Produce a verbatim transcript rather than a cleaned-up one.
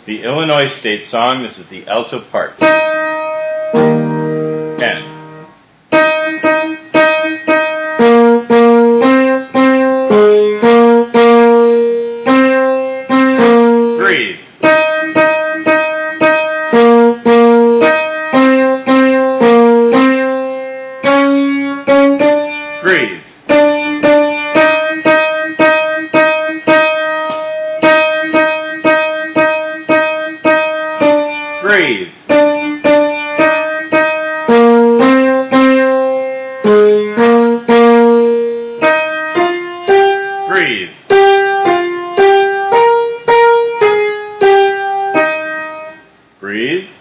The Illinois State Song, this is the alto part. N. Breathe. Breathe. Breathe. Breathe. Breathe.